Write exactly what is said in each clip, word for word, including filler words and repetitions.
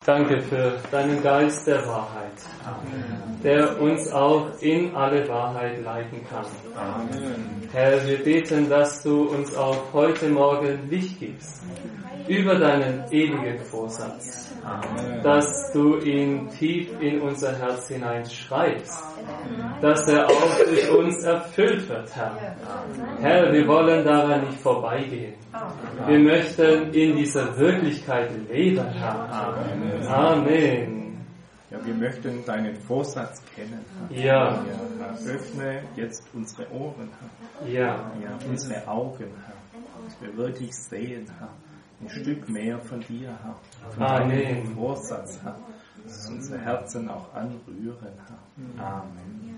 Danke für deinen Geist der Wahrheit, der uns auch in alle Wahrheit leiten kann. Amen. Herr, wir beten, dass du uns auch heute Morgen Licht gibst über deinen ewigen Vorsatz, Amen. Dass du ihn tief in unser Herz hineinschreibst, dass er auch durch uns erfüllt wird, Herr. Herr, wir wollen daran nicht vorbeigehen. Wir möchten in dieser Wirklichkeit leben, Herr. Amen. Amen. Ja, wir möchten deinen Vorsatz kennen, Herr. Ja. Ja, Herr. Öffne jetzt unsere Ohren, Herr. Ja. Ja, unsere Augen, Herr. Dass wir wirklich sehen, Herr. Ein Stück mehr von dir, Herr. Von Amen. deinem Vorsatz, Herr. Dass unsere Herzen auch anrühren, Herr. Amen.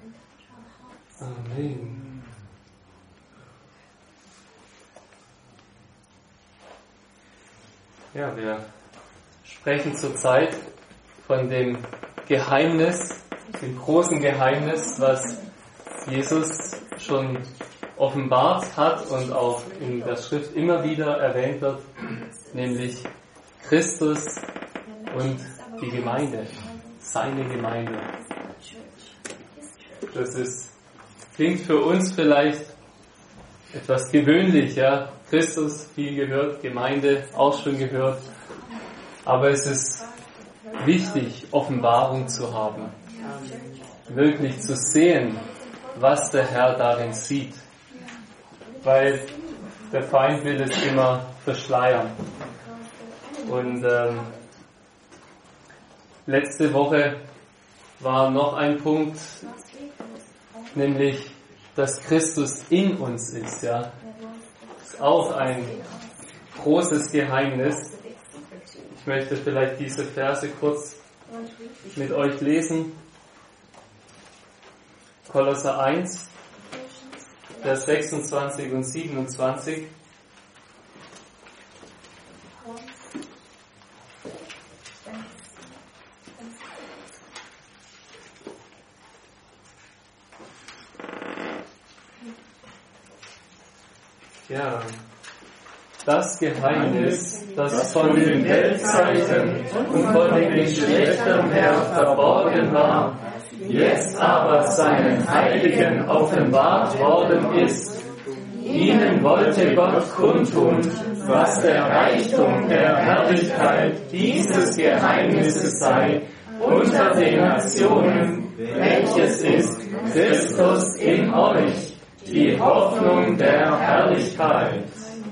Amen. Ja, wir sprechen zurzeit von dem Geheimnis, dem großen Geheimnis, was Jesus schon offenbart hat und auch in der Schrift immer wieder erwähnt wird, nämlich Christus und die Gemeinde, seine Gemeinde. Das ist, klingt für uns vielleicht etwas gewöhnlich, ja. Christus, viel gehört, Gemeinde, auch schon gehört. Aber es ist wichtig, Offenbarung zu haben. Wirklich zu sehen, was der Herr darin sieht. Weil der Feind will es immer verschleiern. Und ähm, letzte Woche war noch ein Punkt, nämlich, dass Christus in uns ist, ja. Das ist auch ein großes Geheimnis. Ich möchte vielleicht diese Verse kurz mit euch lesen. Kolosser eins, Vers sechsundzwanzig und siebenundzwanzig. Ja, das Geheimnis, das von den Weltzeiten und von den Geschlechtern her verborgen war, jetzt aber seinen Heiligen offenbart worden ist. Ihnen wollte Gott kundtun, was der Reichtum der Herrlichkeit dieses Geheimnisses sei, unter den Nationen, welches ist Christus in euch, die Hoffnung der Herrlichkeit.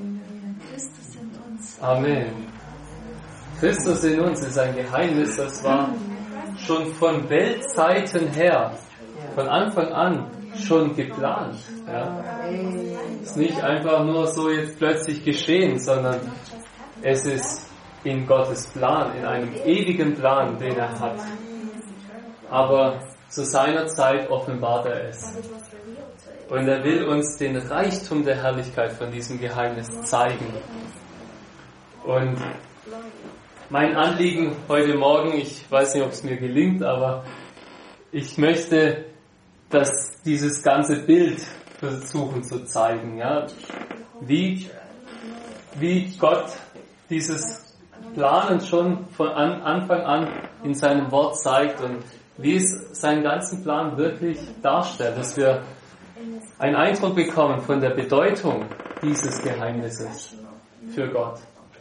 Amen. Christus in uns ist ein Geheimnis, das war schon von Weltzeiten her, von Anfang an schon geplant. Ja. Ist nicht einfach nur so jetzt plötzlich geschehen, sondern es ist in Gottes Plan, in einem ewigen Plan, den er hat. Aber zu seiner Zeit offenbart er es. Und er will uns den Reichtum der Herrlichkeit von diesem Geheimnis zeigen. Und mein Anliegen heute Morgen, ich weiß nicht, ob es mir gelingt, aber ich möchte, dass dieses ganze Bild versuchen zu zeigen, ja, wie, wie Gott dieses Planen schon von Anfang an in seinem Wort zeigt und wie es seinen ganzen Plan wirklich darstellt, dass wir einen Eindruck bekommen von der Bedeutung dieses Geheimnisses für Gott.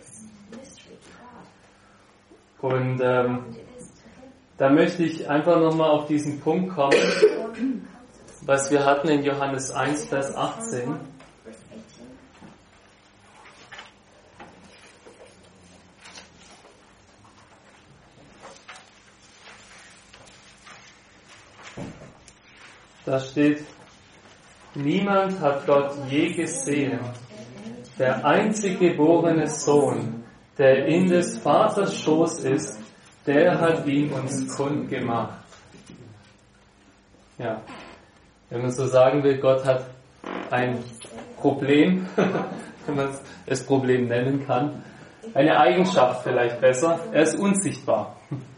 Und ähm, da möchte ich einfach nochmal auf diesen Punkt kommen, was wir hatten in Johannes eins, Vers achtzehn. Da steht: Niemand hat Gott je gesehen. Der einzig geborene Sohn, der in des Vaters Schoß ist, der hat ihn uns kundgemacht. Ja, wenn man so sagen will, Gott hat ein Problem, wenn man es Problem nennen kann, eine Eigenschaft vielleicht besser, er ist unsichtbar.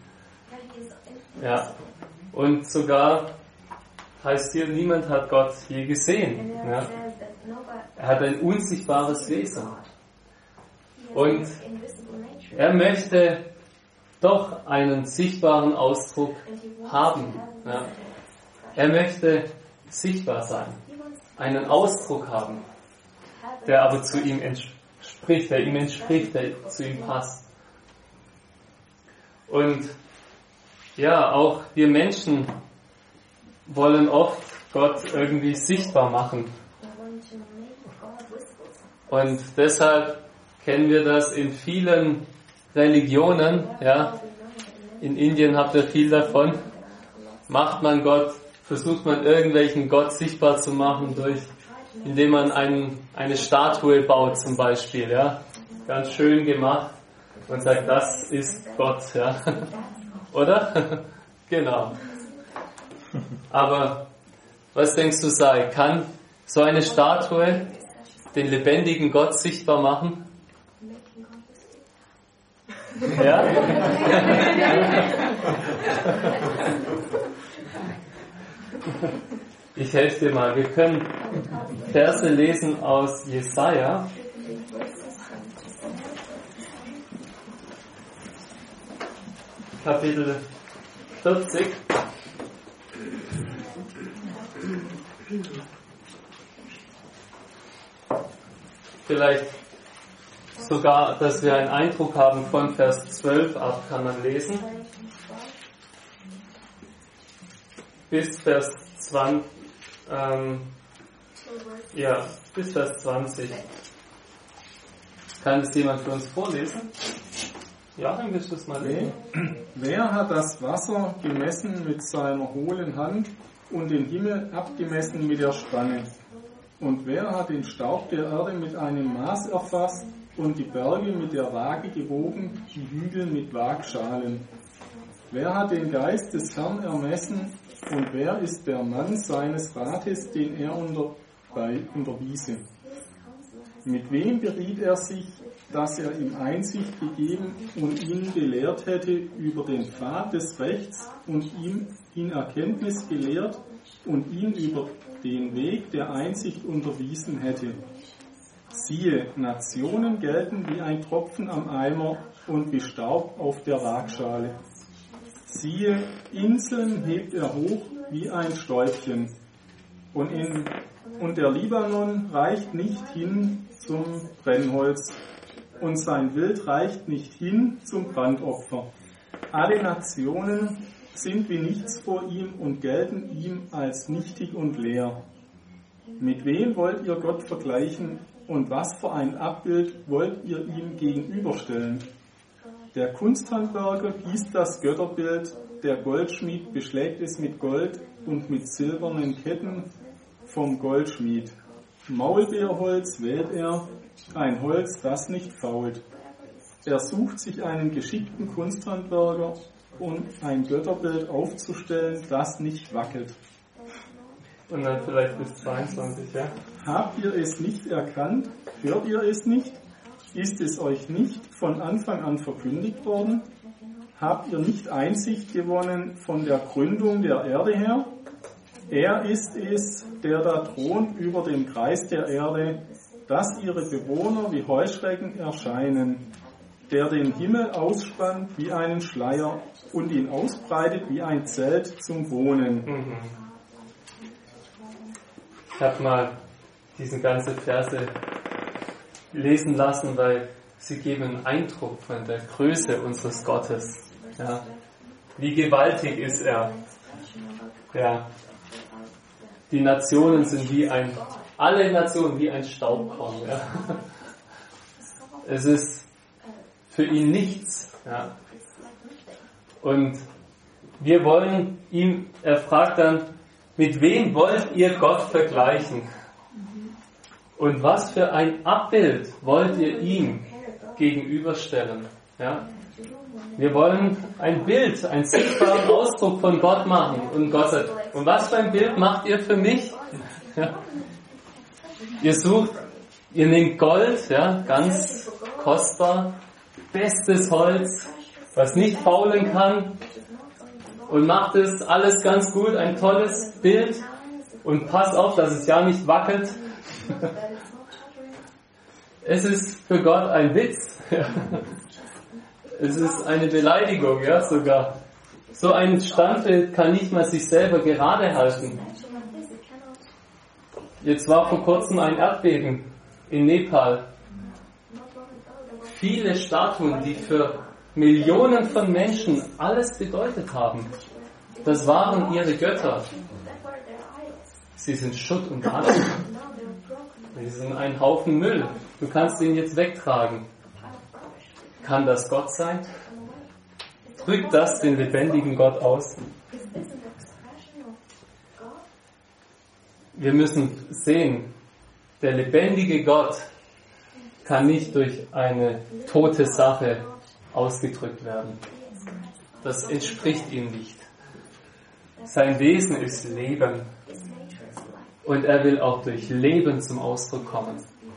Ja, und sogar heißt hier, niemand hat Gott je gesehen. Ja. Er hat ein unsichtbares Wesen. Und er möchte doch einen sichtbaren Ausdruck haben. Ja. Er möchte sichtbar sein, einen Ausdruck haben, der aber zu ihm entspricht, der ihm entspricht, der zu ihm passt. Und ja, auch wir Menschen wollen oft Gott irgendwie sichtbar machen. Und deshalb kennen wir das in vielen Religionen. Ja. In Indien habt ihr viel davon. Macht man Gott, versucht man irgendwelchen Gott sichtbar zu machen, durch, indem man einen, eine Statue baut zum Beispiel. Ja. Ganz schön gemacht und sagt, das ist Gott. Ja. Oder? Genau. Aber was denkst du, Sai? Kann so eine Statue den lebendigen Gott sichtbar machen? Ja? Ich helfe dir mal. Wir können Verse lesen aus Jesaja. Kapitel vierzig. Vielleicht sogar, dass wir einen Eindruck haben, von Vers zwölf ab kann man lesen. Bis Vers zwanzig. Ähm, ja, bis Vers zwanzig. Kann das jemand für uns vorlesen? Ja, dann willst du es mal lesen. Wer hat das Wasser gemessen mit seiner hohlen Hand und den Himmel abgemessen mit der Spanne? Und wer hat den Staub der Erde mit einem Maß erfasst und die Berge mit der Waage gewogen, die Hügel mit Waagschalen? Wer hat den Geist des Herrn ermessen und wer ist der Mann seines Rates, den er unter, bei, unterwiese? Mit wem beriet er sich, dass er ihm Einsicht gegeben und ihn gelehrt hätte über den Pfad des Rechts und ihm in Erkenntnis gelehrt und ihn über den Weg der Einsicht unterwiesen hätte? Siehe, Nationen gelten wie ein Tropfen am Eimer und wie Staub auf der Waagschale. Siehe, Inseln hebt er hoch wie ein Stäubchen. Und, in, und der Libanon reicht nicht hin zum Brennholz und sein Wild reicht nicht hin zum Brandopfer. Alle Nationen sind wie nichts vor ihm und gelten ihm als nichtig und leer. Mit wem wollt ihr Gott vergleichen und was für ein Abbild wollt ihr ihm gegenüberstellen? Der Kunsthandwerker gießt das Götterbild, der Goldschmied beschlägt es mit Gold und mit silbernen Ketten vom Goldschmied. Maulbeerholz wählt er, ein Holz, das nicht fault. Er sucht sich einen geschickten Kunsthandwerker, um ein Götterbild aufzustellen, das nicht wackelt. Und dann vielleicht bis zweiundzwanzig, ja? Habt ihr es nicht erkannt? Hört ihr es nicht? Ist es euch nicht von Anfang an verkündigt worden? Habt ihr nicht Einsicht gewonnen von der Gründung der Erde her? Er ist es, der da thront über dem Kreis der Erde, dass ihre Bewohner wie Heuschrecken erscheinen, der den Himmel ausspannt wie einen Schleier und ihn ausbreitet wie ein Zelt zum Wohnen. Mhm. Ich habe mal diese ganze Verse lesen lassen, weil sie geben einen Eindruck von der Größe unseres Gottes. Ja. Wie gewaltig ist er. Ja. Die Nationen sind wie ein, alle Nationen wie ein Staubkorn. Ja. Es ist für ihn nichts. Ja. Und wir wollen ihm, er fragt dann, mit wem wollt ihr Gott vergleichen? Und was für ein Abbild wollt ihr ihm gegenüberstellen? Ja? Wir wollen ein Bild, einen sichtbaren Ausdruck von Gott machen. Und Gott sagt, und was für ein Bild macht ihr für mich? Ja? Ihr sucht, ihr nehmt Gold, ja, ganz kostbar, bestes Holz, was nicht faulen kann, und macht es alles ganz gut, ein tolles Bild, und passt auf, dass es ja nicht wackelt. Es ist für Gott ein Witz. Es ist eine Beleidigung, ja, sogar. So ein Standbild kann nicht mal sich selber gerade halten. Jetzt war vor kurzem ein Erdbeben in Nepal. Viele Statuen, die für Millionen von Menschen alles bedeutet haben, das waren ihre Götter. Sie sind Schutt und Asche. Sie sind ein Haufen Müll. Du kannst ihn jetzt wegtragen. Kann das Gott sein? Drückt das den lebendigen Gott aus? Wir müssen sehen, der lebendige Gott kann nicht durch eine tote Sache ausgedrückt werden. Das entspricht ihm nicht. Sein Wesen ist Leben. Und er will auch durch Leben zum Ausdruck kommen.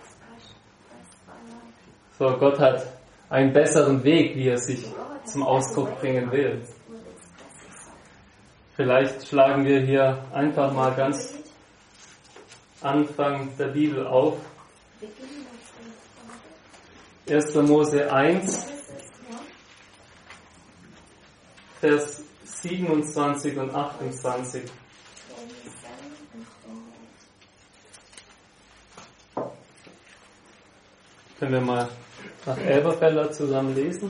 So, Gott hat einen besseren Weg, wie er sich zum Ausdruck bringen will. Vielleicht schlagen wir hier einfach mal ganz Anfang der Bibel auf. erster Mose eins, Vers siebenundzwanzig und achtundzwanzig. Können wir mal nach Elberfelder zusammen lesen?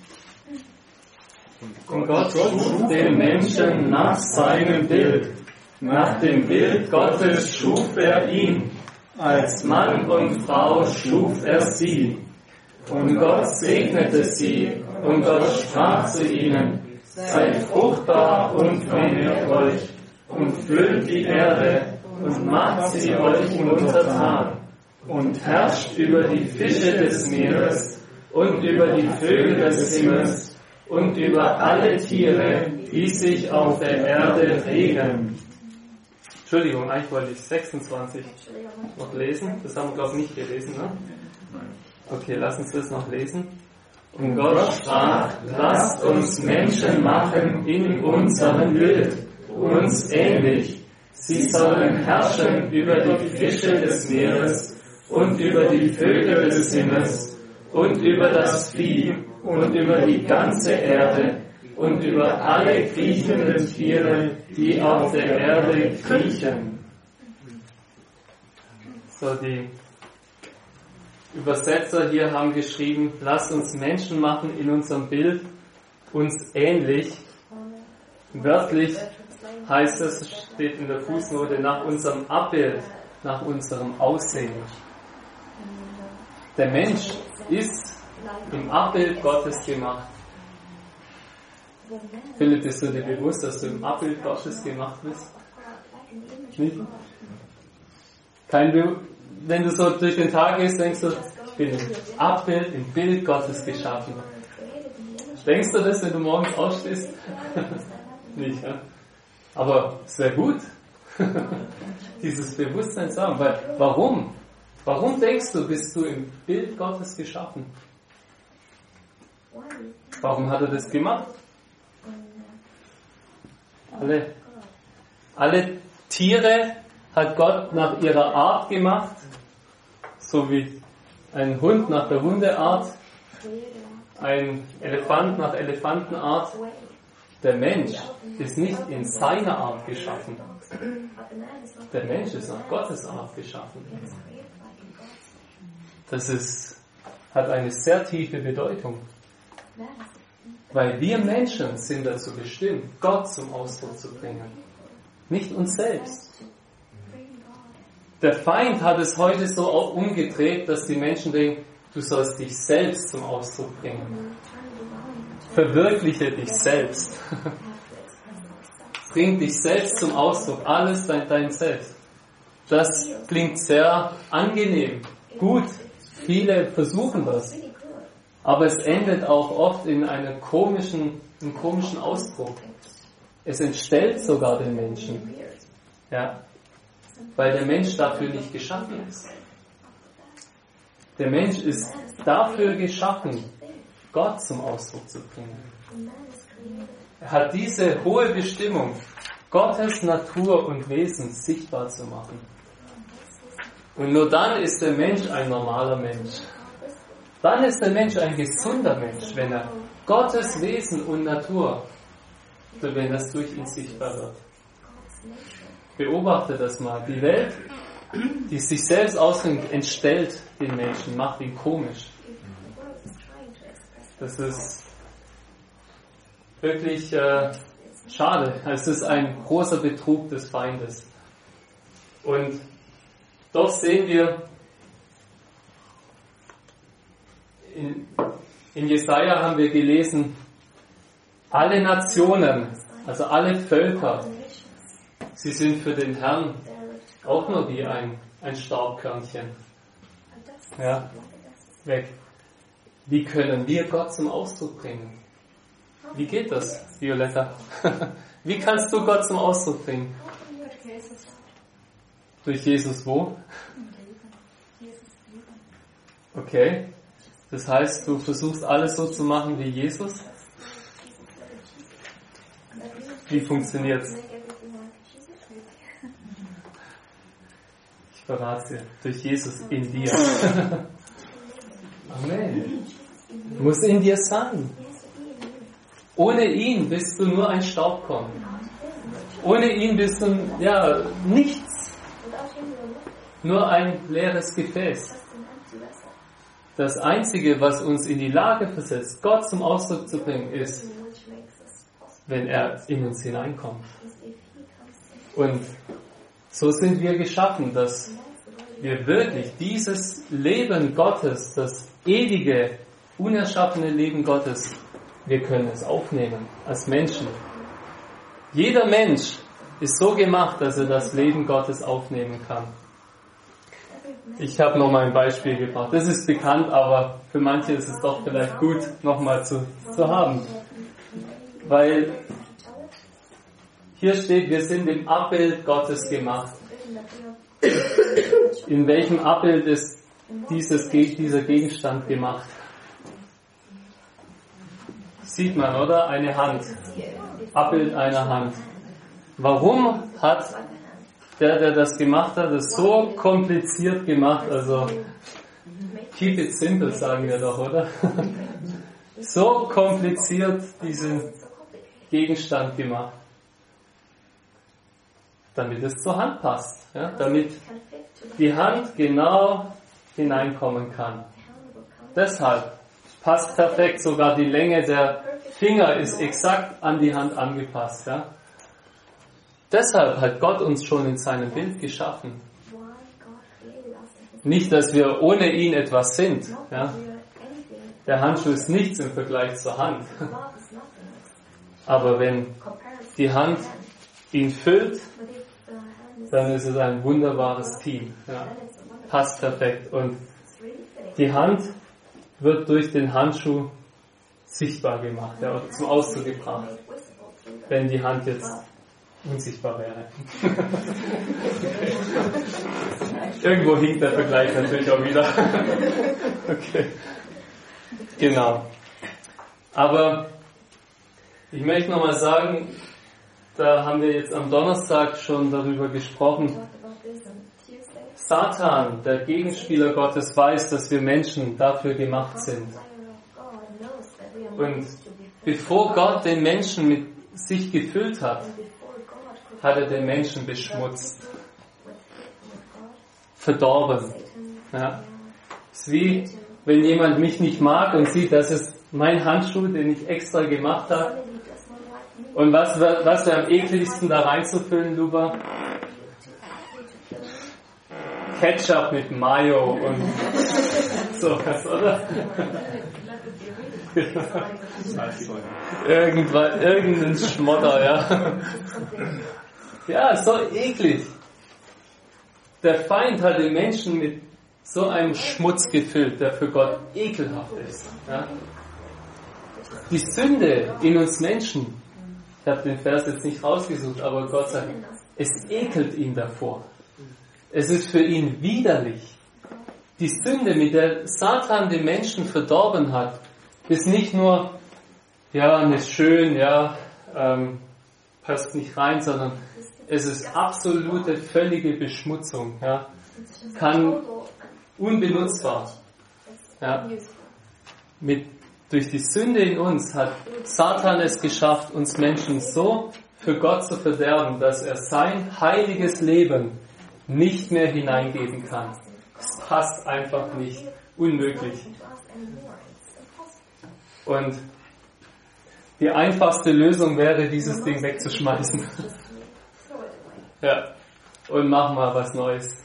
Und Gott schuf den Menschen nach seinem Bild. Nach dem Bild Gottes schuf er ihn. Als Mann und Frau schuf er sie. Und Gott segnete sie. Und Gott sprach zu ihnen: Seid fruchtbar und vermehrt euch. Und füllt die Erde. Und macht sie euch untertan. Und herrscht über die Fische des Meeres. Und über die Vögel des Himmels. Und über alle Tiere, die sich auf der Erde regen. Entschuldigung, eigentlich wollte ich sechsundzwanzig noch lesen. Das haben wir, glaube ich, nicht gelesen, ne? Okay, lass uns das noch lesen. Und Gott sprach: Lasst uns Menschen machen in unserem Bild, uns ähnlich. Sie sollen herrschen über die Fische des Meeres und über die Vögel des Himmels und über das Vieh und über die ganze Erde und über alle kriechenden Tiere, die auf der Erde kriechen. So, die Übersetzer hier haben geschrieben: Lasst uns Menschen machen in unserem Bild, uns ähnlich. Wörtlich heißt es, steht in der Fußnote, nach unserem Abbild, nach unserem Aussehen. Der Mensch ist im Abbild Gottes gemacht. Philipp, bist du dir bewusst, dass du im Abbild Gottes gemacht bist? Nicht? Kein Be- Wenn du so durch den Tag gehst, denkst du, ich bin im Abbild, im Bild Gottes geschaffen. Denkst du das, wenn du morgens aufstehst? Nicht, ja? Aber es wäre gut, dieses Bewusstsein zu haben. Weil, warum? Warum denkst du, bist du im Bild Gottes geschaffen? Warum hat er das gemacht? Alle, alle Tiere hat Gott nach ihrer Art gemacht, so wie ein Hund nach der Hundeart, ein Elefant nach Elefantenart. Der Mensch ist nicht in seiner Art geschaffen. Der Mensch ist nach Gottes Art geschaffen. Das ist, hat eine sehr tiefe Bedeutung. Weil wir Menschen sind dazu bestimmt, Gott zum Ausdruck zu bringen. Nicht uns selbst. Der Feind hat es heute so auch umgedreht, dass die Menschen denken, du sollst dich selbst zum Ausdruck bringen. Verwirkliche dich selbst. Bring dich selbst zum Ausdruck. Alles dein, dein Selbst. Das klingt sehr angenehm, gut. Viele versuchen das. Aber es endet auch oft in einem komischen, einem komischen Ausdruck. Es entstellt sogar den Menschen. Ja. Weil der Mensch dafür nicht geschaffen ist. Der Mensch ist dafür geschaffen, Gott zum Ausdruck zu bringen. Er hat diese hohe Bestimmung, Gottes Natur und Wesen sichtbar zu machen. Und nur dann ist der Mensch ein normaler Mensch. Dann ist der Mensch ein gesunder Mensch, wenn er Gottes Wesen und Natur, wenn das durch ihn sichtbar wird. Beobachte das mal. Die Welt, die sich selbst ausdrückt, entstellt den Menschen, macht ihn komisch. Das ist wirklich äh, schade. Es ist ein großer Betrug des Feindes. Und doch sehen wir in, in Jesaja haben wir gelesen, alle Nationen, also alle Völker, sie sind für den Herrn auch nur wie ein, ein Staubkörnchen. Ja, weg. Wie können wir Gott zum Ausdruck bringen? Wie geht das, Violetta? Wie kannst du Gott zum Ausdruck bringen? Durch Jesus wo? Okay. Das heißt, du versuchst alles so zu machen wie Jesus? Wie funktioniert's? Ich verrate dir. Durch Jesus in dir. Amen. Muss in dir sein. Ohne ihn bist du nur ein Staubkorn. Ohne ihn bist du, ja, nichts. Nur ein leeres Gefäß. Das Einzige, was uns in die Lage versetzt, Gott zum Ausdruck zu bringen, ist, wenn er in uns hineinkommt. Und so sind wir geschaffen, dass wir wirklich dieses Leben Gottes, das ewige, unerschaffene Leben Gottes, wir können es aufnehmen als Menschen. Jeder Mensch ist so gemacht, dass er das Leben Gottes aufnehmen kann. Ich habe noch mal ein Beispiel gebracht. Das ist bekannt, aber für manche ist es doch vielleicht gut, nochmal zu, zu haben. Weil hier steht, wir sind im Abbild Gottes gemacht. In welchem Abbild ist dieses, dieser Gegenstand gemacht? Sieht man, oder? Eine Hand. Abbild einer Hand. Warum hat der, der das gemacht hat, das so kompliziert gemacht? Also, keep it simple, sagen wir doch, oder? So kompliziert diesen Gegenstand gemacht. Damit es zur Hand passt. Ja? Damit die Hand genau hineinkommen kann. Deshalb passt perfekt, sogar die Länge der Finger ist exakt an die Hand angepasst. Ja? Deshalb hat Gott uns schon in seinem Bild geschaffen. Nicht, dass wir ohne ihn etwas sind. Ja? Der Handschuh ist nichts im Vergleich zur Hand. Aber wenn die Hand ihn füllt, dann ist es ein wunderbares Team. Ja? Passt perfekt. Und die Hand wird durch den Handschuh sichtbar gemacht, ja, oder zum Ausdruck gebracht, wenn die Hand jetzt unsichtbar wäre. Irgendwo hinkt der Vergleich natürlich auch wieder. Okay. Genau. Aber ich möchte nochmal sagen, da haben wir jetzt am Donnerstag schon darüber gesprochen. Satan, der Gegenspieler Gottes, weiß, dass wir Menschen dafür gemacht sind. Und bevor Gott den Menschen mit sich gefüllt hat, hat er den Menschen beschmutzt, verdorben. Ja. Es ist wie, wenn jemand mich nicht mag und sieht, das ist mein Handschuh, den ich extra gemacht habe. Und was, was wäre am ekligsten da reinzufüllen, Luba? Ketchup mit Mayo und sowas, oder? Irgendwann, irgendein Schmotter, ja. Ja, so eklig. Der Feind hat den Menschen mit so einem Schmutz gefüllt, der für Gott ekelhaft ist. Ja. Die Sünde in uns Menschen, ich habe den Vers jetzt nicht rausgesucht, aber Gott sagt, es ekelt ihn davor. Es ist für ihn widerlich. Die Sünde, mit der Satan den Menschen verdorben hat, ist nicht nur, ja, nicht schön, ja, ähm, passt nicht rein, sondern es ist absolute, völlige Beschmutzung, ja, kann unbenutzbar, ja, mit, durch die Sünde in uns hat Satan es geschafft, uns Menschen so für Gott zu verderben, dass er sein heiliges Leben nicht mehr hineingeben kann. Es passt einfach nicht. Unmöglich. Und die einfachste Lösung wäre, dieses Ding wegzuschmeißen. Ja. Und machen mal was Neues.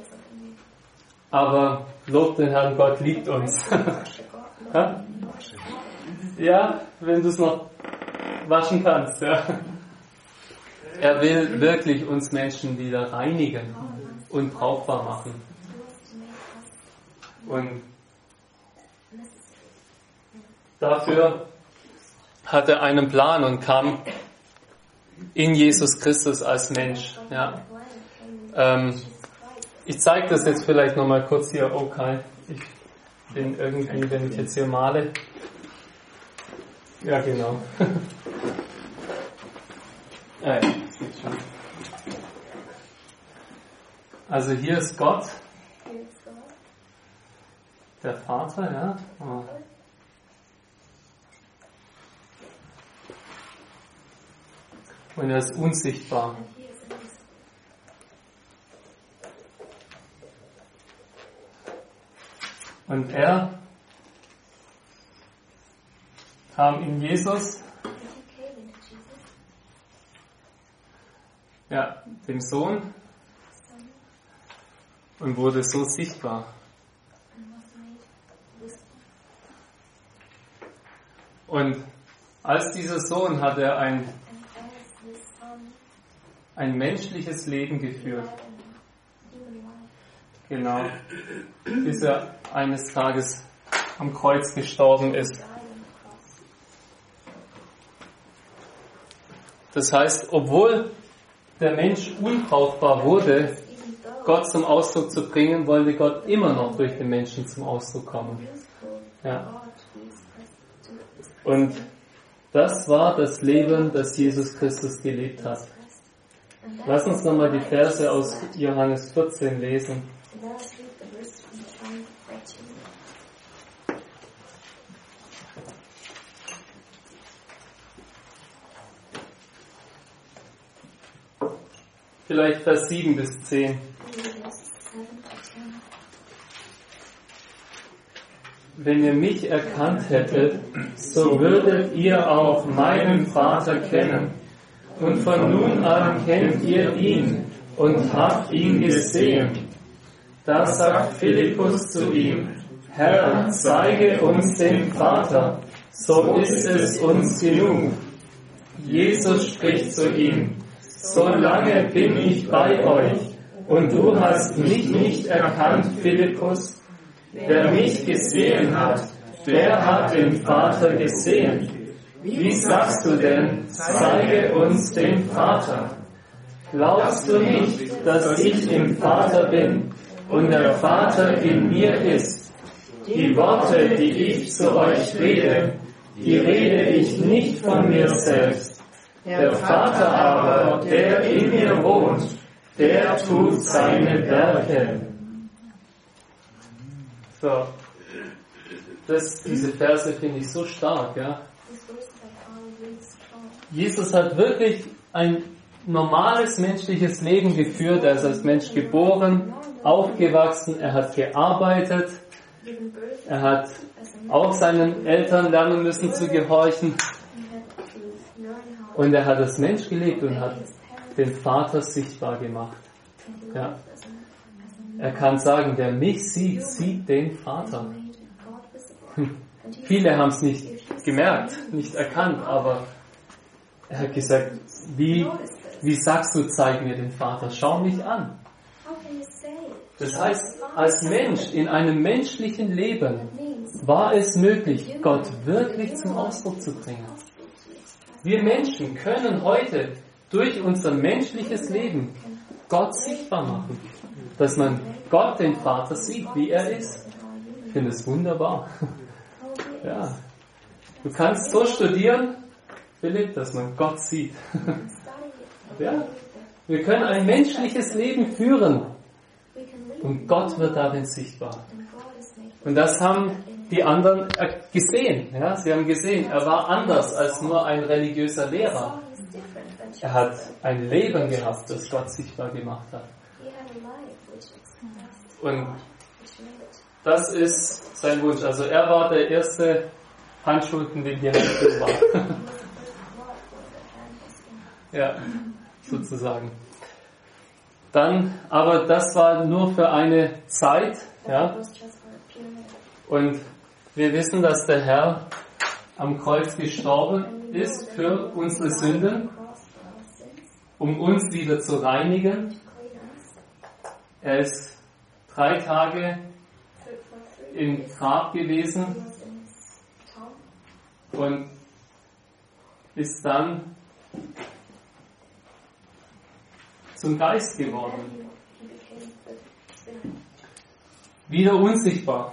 Aber lob den Herrn, Gott liebt uns. Ja? Ja, wenn du es noch waschen kannst. Ja. Er will wirklich uns Menschen wieder reinigen und brauchbar machen. Und dafür hat er einen Plan und kam in Jesus Christus als Mensch. Ja. Ähm, ich zeige das jetzt vielleicht nochmal kurz hier. Okay, ich bin irgendwie, wenn ich jetzt hier male. Ja, genau. äh, also hier ist Gott, der Vater, ja. Oh. Und er ist unsichtbar. Und er kam in Jesus, ja, dem Sohn, und wurde so sichtbar. Und als dieser Sohn hat er ein, ein menschliches Leben geführt. Genau. Bis er eines Tages am Kreuz gestorben ist. Das heißt, obwohl der Mensch unbrauchbar wurde, Gott zum Ausdruck zu bringen, wollte Gott immer noch durch den Menschen zum Ausdruck kommen. Ja. Und das war das Leben, das Jesus Christus gelebt hat. Lass uns nochmal die Verse aus Johannes vierzehn lesen. Vielleicht Vers sieben bis zehn. Wenn ihr mich erkannt hättet, so würdet ihr auch meinen Vater kennen. Und von nun an kennt ihr ihn und habt ihn gesehen. Da sagt Philippus zu ihm, Herr, zeige uns den Vater, so ist es uns genug. Jesus spricht zu ihm, so lange bin ich bei euch, und du hast mich nicht erkannt, Philippus. Wer mich gesehen hat, der hat den Vater gesehen. Wie sagst du denn, zeige uns den Vater? Glaubst du nicht, dass ich im Vater bin und der Vater in mir ist? Die Worte, die ich zu euch rede, die rede ich nicht von mir selbst. Der Vater aber, der in mir wohnt, der tut seine Werke. So, das, diese Verse finde ich so stark, ja. Jesus hat wirklich ein normales menschliches Leben geführt. Er ist als Mensch geboren, aufgewachsen, er hat gearbeitet, er hat auch seinen Eltern lernen müssen zu gehorchen. Und er hat als Mensch gelebt und hat den Vater sichtbar gemacht. Ja. Er kann sagen, wer mich sieht, sieht den Vater. Viele haben es nicht gemerkt, nicht erkannt, aber er hat gesagt, wie, wie sagst du, zeig mir den Vater, schau mich an. Das heißt, als Mensch in einem menschlichen Leben war es möglich, Gott wirklich zum Ausdruck zu bringen. Wir Menschen können heute durch unser menschliches Leben Gott sichtbar machen. Dass man Gott, den Vater, sieht, wie er ist. Ich finde es wunderbar. Ja. Du kannst so studieren, Philipp, dass man Gott sieht. Ja. Wir können ein menschliches Leben führen und Gott wird darin sichtbar. Und das haben die anderen gesehen. Ja? Sie haben gesehen, er war anders als nur ein religiöser Lehrer. Er hat ein Leben gehabt, das Gott sichtbar gemacht hat. Und das ist sein Wunsch. Also er war der erste Handschulden, den hier war. Ja, sozusagen. Dann, aber das war nur für eine Zeit, ja. Und wir wissen, dass der Herr am Kreuz gestorben ist für unsere Sünden, um uns wieder zu reinigen. Er ist drei Tage im Grab gewesen und ist dann zum Geist geworden. Wieder unsichtbar.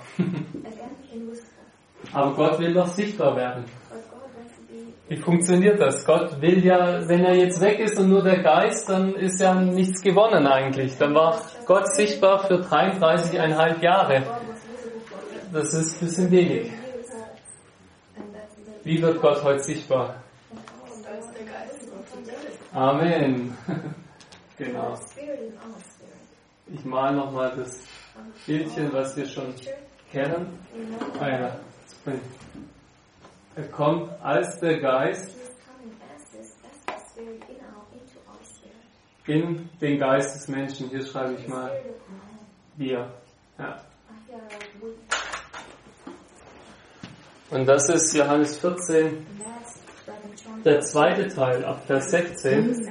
Aber Gott will doch sichtbar werden. Wie funktioniert das? Gott will ja, wenn er jetzt weg ist und nur der Geist, dann ist ja nichts gewonnen eigentlich. Dann war Gott sichtbar für dreiunddreißig Komma fünf Jahre. Das ist ein bisschen wenig. Wie wird Gott heute sichtbar? Amen. Genau. Ich male nochmal das Bildchen, was wir schon kennen. Ah ja, er kommt als der Geist in den Geist des Menschen. Hier schreibe ich mal wir. Ja. Und das ist Johannes vierzehn, der zweite Teil, ab Vers sechzehn.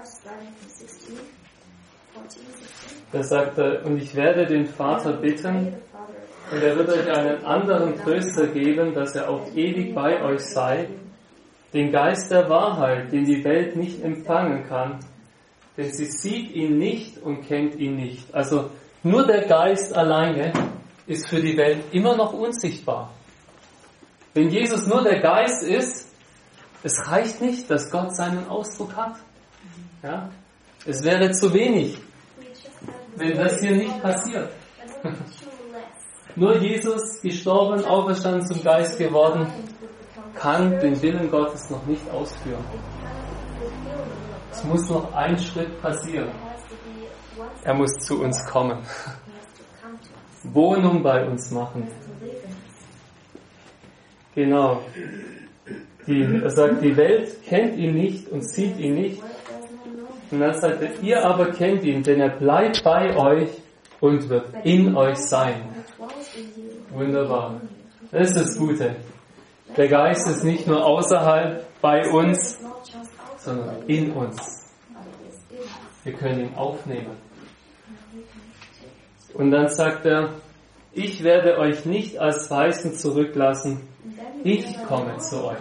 Da sagt er, und ich werde den Vater bitten, und er wird euch einen anderen Tröster geben, dass er auf ewig bei euch sei, den Geist der Wahrheit, den die Welt nicht empfangen kann, denn sie sieht ihn nicht und kennt ihn nicht. Also nur der Geist alleine ist für die Welt immer noch unsichtbar. Wenn Jesus nur der Geist ist, es reicht nicht, dass Gott seinen Ausdruck hat. Ja? Es wäre zu wenig, wenn das hier nicht passiert. Nur Jesus, gestorben, auferstanden, zum Geist geworden, kann den Willen Gottes noch nicht ausführen. Es muss noch ein Schritt passieren. Er muss zu uns kommen. Wohnung bei uns machen. Genau. Die, er sagt, die Welt kennt ihn nicht und sieht ihn nicht. Und dann sagt er, ihr aber kennt ihn, denn er bleibt bei euch und wird in euch sein. Wunderbar. Das ist das Gute. Der Geist ist nicht nur außerhalb bei uns, sondern in uns. Wir können ihn aufnehmen. Und dann sagt er, ich werde euch nicht als Weisen zurücklassen, ich komme zu euch.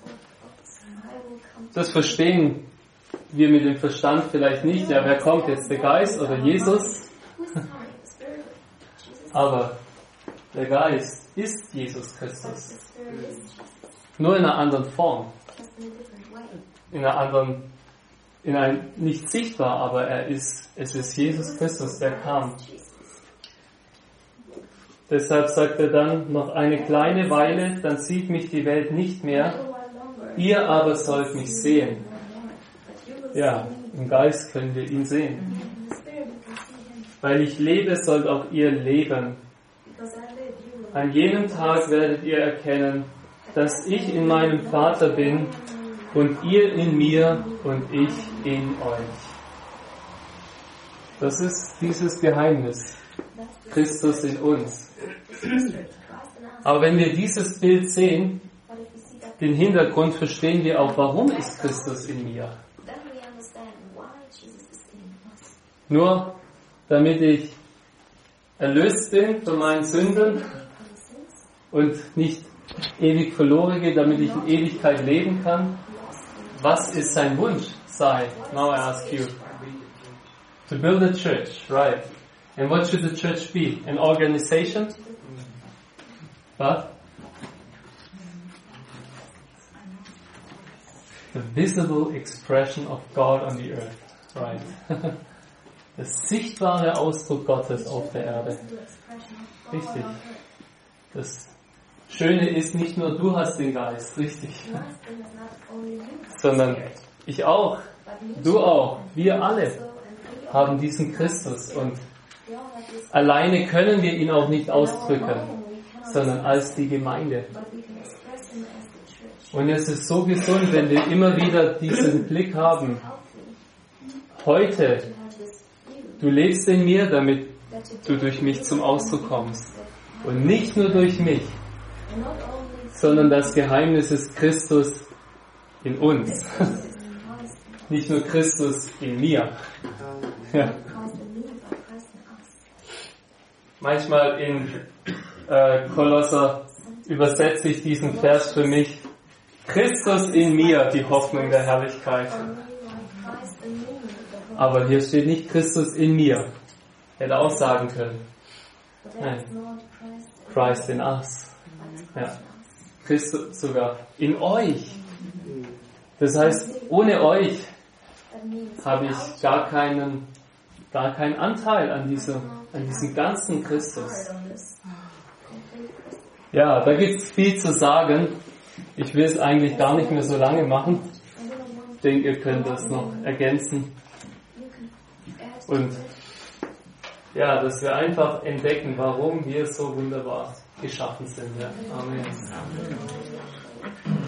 Das verstehen wir mit dem Verstand vielleicht nicht. Ja, wer kommt jetzt, der Geist oder Jesus? Aber der Geist ist Jesus Christus. Nur in einer anderen Form. In einer anderen, in einem, nicht sichtbar, aber er ist, es ist Jesus Christus, der kam. Deshalb sagt er dann, noch eine kleine Weile, dann sieht mich die Welt nicht mehr, ihr aber sollt mich sehen. Ja, im Geist können wir ihn sehen. Weil ich lebe, sollt auch ihr leben. An jenem Tag werdet ihr erkennen, dass ich in meinem Vater bin und ihr in mir und ich in euch. Das ist dieses Geheimnis. Christus in uns. Aber wenn wir dieses Bild sehen, den Hintergrund, verstehen wir auch, warum ist Christus in mir. Nur damit ich erlöst bin von meinen Sünden und nicht ewig verloren gehe, damit ich in Ewigkeit leben kann. Was ist sein Wunsch? Sei, now I ask you. To build a church, right? And what should the church be? An organization? But the visible expression of God on the earth, right? Der sichtbare Ausdruck Gottes auf der Erde. Richtig. Das Schöne ist, nicht nur du hast den Geist, richtig, sondern ich auch, du auch, wir alle haben diesen Christus und alleine können wir ihn auch nicht ausdrücken, sondern als die Gemeinde. Und es ist so gesund, wenn wir immer wieder diesen Blick haben. Heute, du lebst in mir, damit du durch mich zum Ausdruck kommst. Und nicht nur durch mich, sondern das Geheimnis ist Christus in uns. Nicht nur Christus in mir. Ja. Manchmal in äh, Kolosser übersetze ich diesen Vers für mich. Christus in mir, die Hoffnung der Herrlichkeit. Aber hier steht nicht Christus in mir. Hätte auch sagen können. Nein. Christ in us. Ja. Christus sogar in euch. Das heißt, ohne euch habe ich gar keinen, gar keinen Anteil an diesem, an diesem ganzen Christus. Ja, da gibt es viel zu sagen. Ich will es eigentlich gar nicht mehr so lange machen. Ich denke, ihr könnt das noch ergänzen. Und ja, dass wir einfach entdecken, warum wir so wunderbar geschaffen sind. Ja. Amen.